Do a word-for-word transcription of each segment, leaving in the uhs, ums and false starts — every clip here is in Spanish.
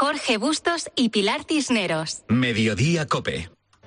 Jorge Bustos y Pilar Cisneros. Mediodía COPE.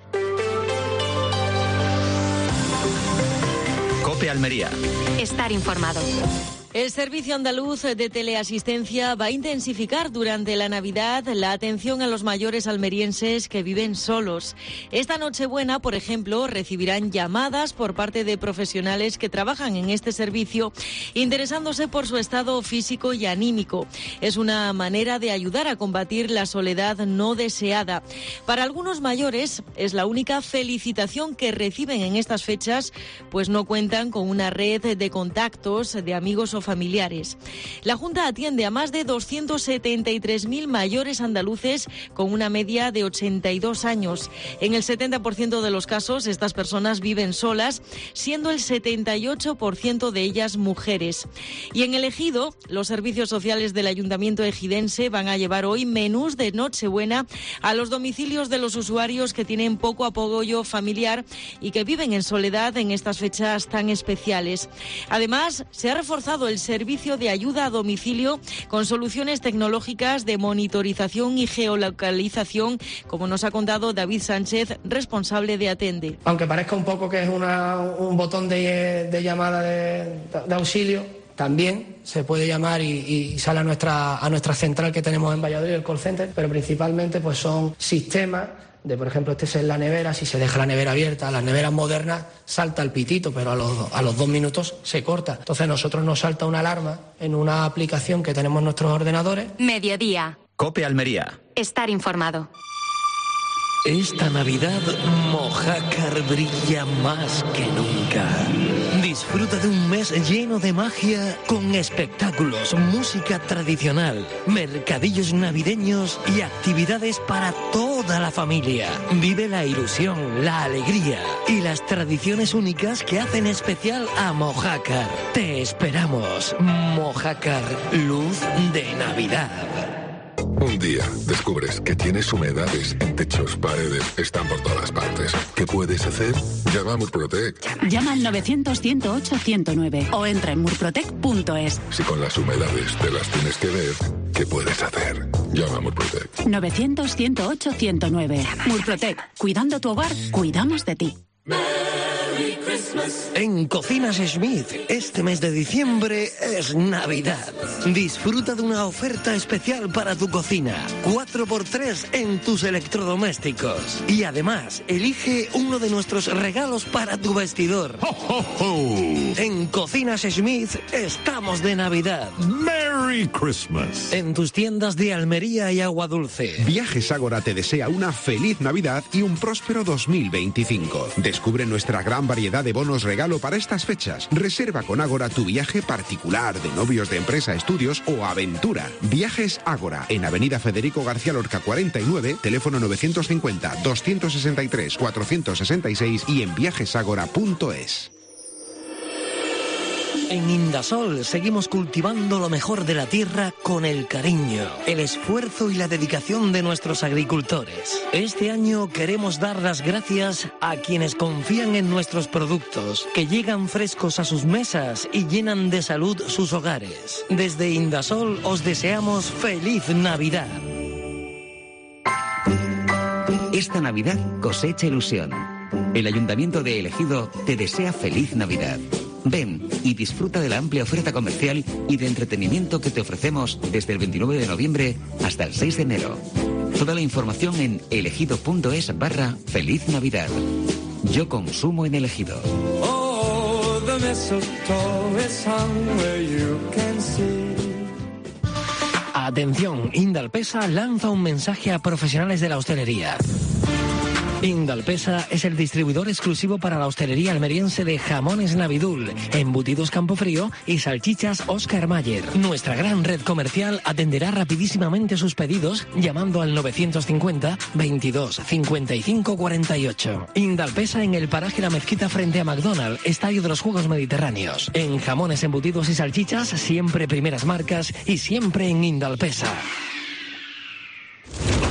COPE Almería. Estar informado. El Servicio Andaluz de Teleasistencia va a intensificar durante la Navidad la atención a los mayores almerienses que viven solos. Esta Nochebuena, por ejemplo, recibirán llamadas por parte de profesionales que trabajan en este servicio, interesándose por su estado físico y anímico. Es una manera de ayudar a combatir la soledad no deseada. Para algunos mayores es la única felicitación que reciben en estas fechas, pues no cuentan con una red de contactos, de amigos o familiares. La Junta atiende a más de doscientos setenta y tres mil mayores andaluces con una media de ochenta y dos años. En el setenta por ciento de los casos, estas personas viven solas, siendo el setenta y ocho por ciento de ellas mujeres. Y en el Ejido, los servicios sociales del Ayuntamiento ejidense van a llevar hoy menús de Nochebuena a los domicilios de los usuarios que tienen poco apoyo familiar y que viven en soledad en estas fechas tan especiales. Además, se ha reforzado el el servicio de ayuda a domicilio con soluciones tecnológicas de monitorización y geolocalización, como nos ha contado David Sánchez, responsable de Atende. Aunque parezca un poco que es una, un botón de, de llamada de, de auxilio, también se puede llamar y, y sale a nuestra, a nuestra central que tenemos en Valladolid, el call center, pero principalmente pues son sistemas de, por ejemplo, este es en la nevera, si se deja la nevera abierta, las neveras modernas salta el pitito, pero a los, a los dos minutos se corta. Entonces nosotros nos salta una alarma en una aplicación que tenemos en nuestros ordenadores. Mediodía. COPE Almería. Estar informado. Esta Navidad, Mojácar brilla más que nunca. Disfruta de un mes lleno de magia con espectáculos, música tradicional, mercadillos navideños y actividades para toda la familia. Vive la ilusión, la alegría y las tradiciones únicas que hacen especial a Mojácar. Te esperamos, Mojácar, luz de Navidad. Un día descubres que tienes humedades en techos, paredes, están por todas partes. ¿Qué puedes hacer? Llama a Murprotec. Llama al novecientos, ciento ocho, ciento nueve o entra en murprotec punto es. Si con las humedades te las tienes que ver, ¿qué puedes hacer? Llama a Murprotec. novecientos, ciento ocho, ciento nueve. Murprotec. Cuidando tu hogar, cuidamos de ti. Merry Christmas. En Cocinas Smith, este mes de diciembre es Navidad. Disfruta de una oferta especial para tu cocina. cuatro por tres en tus electrodomésticos. Y además, elige uno de nuestros regalos para tu vestidor. ¡Ho, ho, ho! En Cocinas Smith estamos de Navidad. ¡Merry Christmas! En tus tiendas de Almería y Agua Dulce. Viajes Ágora te desea una feliz Navidad y un próspero dos mil veinticinco. Descubre nuestra gran variedad de bonos regalo para estas fechas. Reserva con Ágora tu viaje particular, de novios, de empresa, estudios o aventura. Viajes Ágora, en Avenida Federico García Lorca cuarenta y nueve, teléfono novecientos cincuenta, doscientos sesenta y tres, cuatrocientos sesenta y seis y en viajesagora punto es. En Indasol seguimos cultivando lo mejor de la tierra con el cariño, el esfuerzo y la dedicación de nuestros agricultores. Este año queremos dar las gracias a quienes confían en nuestros productos, que llegan frescos a sus mesas y llenan de salud sus hogares. Desde Indasol os deseamos feliz Navidad. Esta Navidad cosecha ilusión. El Ayuntamiento de El Ejido te desea feliz Navidad. Ven y disfruta de la amplia oferta comercial y de entretenimiento que te ofrecemos desde el veintinueve de noviembre hasta el seis de enero. Toda la información en elegido.es barra Feliz Navidad. Yo consumo en El Ejido. Oh, the mistletoe is hung where you can see. Atención, Indalpesa lanza un mensaje a profesionales de la hostelería. Indalpesa es el distribuidor exclusivo para la hostelería almeriense de jamones Navidul, embutidos Campofrío y salchichas Oscar Mayer. Nuestra gran red comercial atenderá rapidísimamente sus pedidos llamando al novecientos cincuenta, veintidós, cincuenta y cinco, cuarenta y ocho. Indalpesa en el paraje La Mezquita frente a McDonald's, Estadio de los Juegos Mediterráneos. En jamones, embutidos y salchichas, siempre primeras marcas y siempre en Indalpesa.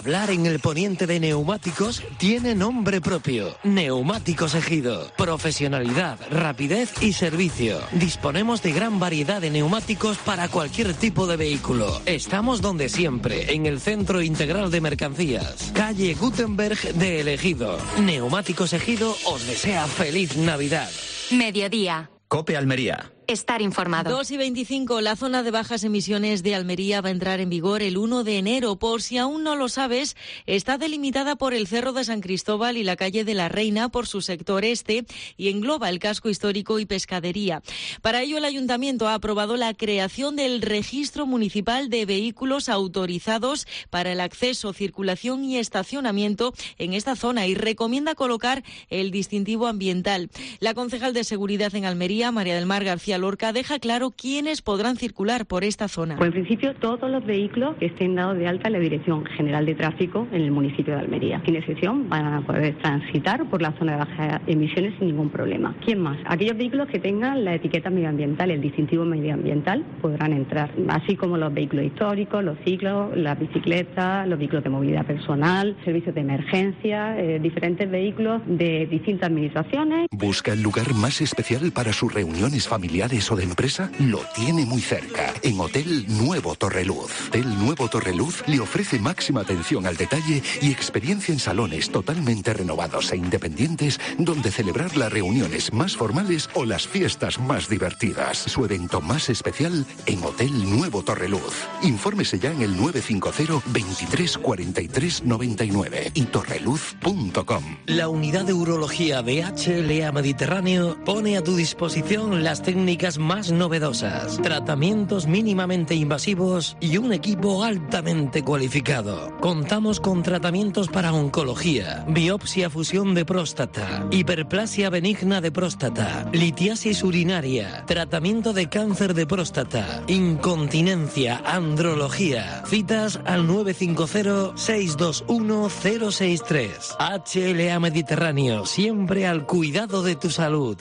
Hablar en el poniente de neumáticos tiene nombre propio. Neumáticos Ejido. Profesionalidad, rapidez y servicio. Disponemos de gran variedad de neumáticos para cualquier tipo de vehículo. Estamos donde siempre, en el Centro Integral de Mercancías. Calle Gutenberg de El Ejido. Neumáticos Ejido os desea feliz Navidad. Mediodía. COPE Almería. Estar informado. dos y veinticinco, la zona de bajas emisiones de Almería va a entrar en vigor el uno de enero. Por si aún no lo sabes, está delimitada por el Cerro de San Cristóbal y la calle de la Reina por su sector este y engloba el casco histórico y pescadería. Para ello, el Ayuntamiento ha aprobado la creación del Registro Municipal de Vehículos Autorizados para el acceso, circulación y estacionamiento en esta zona y recomienda colocar el distintivo ambiental. La concejal de Seguridad en Almería, María del Mar García Lorca, deja claro quiénes podrán circular por esta zona. Pues en principio todos los vehículos que estén dados de alta en la Dirección General de Tráfico en el municipio de Almería. Sin excepción van a poder transitar por la zona de bajas emisiones sin ningún problema. ¿Quién más? Aquellos vehículos que tengan la etiqueta medioambiental, el distintivo medioambiental, podrán entrar, así como los vehículos históricos, los ciclos, las bicicletas, los vehículos de movilidad personal, servicios de emergencia, eh, diferentes vehículos de distintas administraciones. ¿Busca el lugar más especial para sus reuniones familiares o de empresa? Lo tiene muy cerca, en Hotel Nuevo Torreluz. Hotel Nuevo Torreluz le ofrece máxima atención al detalle y experiencia en salones totalmente renovados e independientes donde celebrar las reuniones más formales o las fiestas más divertidas. Su evento más especial en Hotel Nuevo Torreluz. Infórmese ya en el nueve cinco cero, veintitrés cuarenta y tres noventa y nueve y torreluz punto com. La unidad de urología de H L A Mediterráneo pone a tu disposición las técnicas más novedosas, tratamientos mínimamente invasivos y un equipo altamente cualificado. Contamos con tratamientos para oncología, biopsia fusión de próstata, hiperplasia benigna de próstata, litiasis urinaria, tratamiento de cáncer de próstata, incontinencia, andrología. Citas al nueve cinco cero, seis dos uno, cero seis tres. H L A Mediterráneo, siempre al cuidado de tu salud.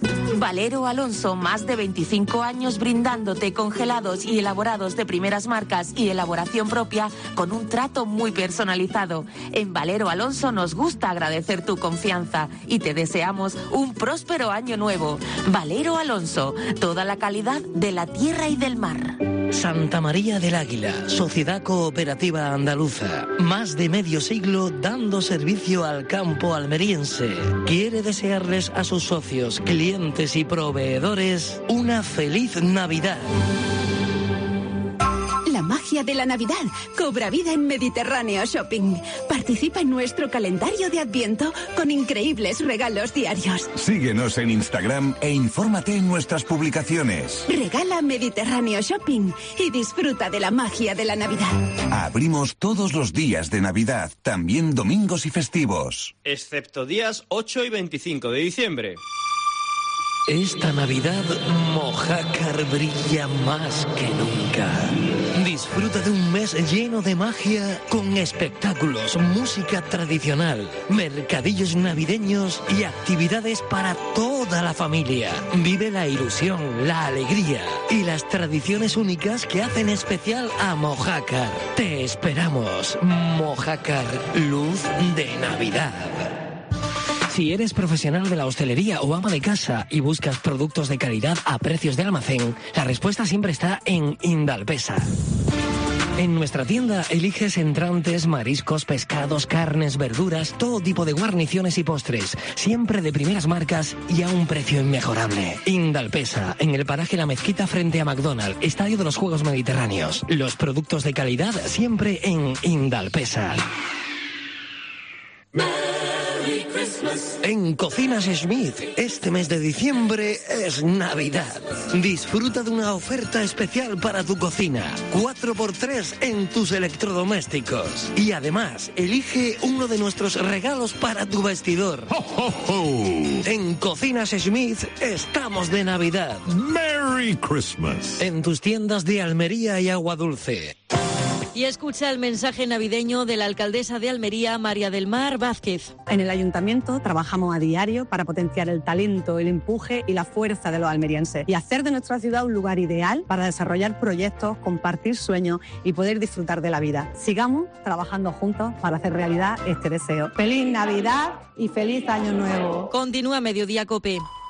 Valero Alonso, más de veinticinco años brindándote congelados y elaborados de primeras marcas y elaboración propia con un trato muy personalizado. En Valero Alonso nos gusta agradecer tu confianza y te deseamos un próspero año nuevo. Valero Alonso, toda la calidad de la tierra y del mar. Santa María del Águila, Sociedad Cooperativa Andaluza, más de medio siglo dando servicio al campo almeriense. Quiere desearles a sus socios, clientes y proveedores una feliz Navidad. La magia de la Navidad cobra vida en Mediterráneo Shopping. Participa en nuestro calendario de Adviento con increíbles regalos diarios. Síguenos en Instagram e infórmate en nuestras publicaciones. Regala Mediterráneo Shopping y disfruta de la magia de la Navidad. Abrimos todos los días de Navidad, también domingos y festivos. Excepto días ocho y veinticinco de diciembre. Esta Navidad, Mojácar brilla más que nunca. Disfruta de un mes lleno de magia con espectáculos, música tradicional, mercadillos navideños y actividades para toda la familia. Vive la ilusión, la alegría y las tradiciones únicas que hacen especial a Mojácar. Te esperamos, Mojácar, luz de Navidad. Si eres profesional de la hostelería o ama de casa y buscas productos de calidad a precios de almacén, la respuesta siempre está en Indalpesa. En nuestra tienda eliges entrantes, mariscos, pescados, carnes, verduras, todo tipo de guarniciones y postres, siempre de primeras marcas y a un precio inmejorable. Indalpesa, en el paraje La Mezquita frente a McDonald's, Estadio de los Juegos Mediterráneos. Los productos de calidad siempre en Indalpesa. En Cocinas Smith, este mes de diciembre es Navidad. Disfruta de una oferta especial para tu cocina. cuatro por tres en tus electrodomésticos. Y además, elige uno de nuestros regalos para tu vestidor. ¡Ho, ho, ho! En Cocinas Smith estamos de Navidad. ¡Merry Christmas! En tus tiendas de Almería y Agua Dulce. Y escucha el mensaje navideño de la alcaldesa de Almería, María del Mar Vázquez. En el ayuntamiento trabajamos a diario para potenciar el talento, el empuje y la fuerza de los almerienses y hacer de nuestra ciudad un lugar ideal para desarrollar proyectos, compartir sueños y poder disfrutar de la vida. Sigamos trabajando juntos para hacer realidad este deseo. ¡Feliz Navidad y feliz Año Nuevo! Continúa Mediodía COPE.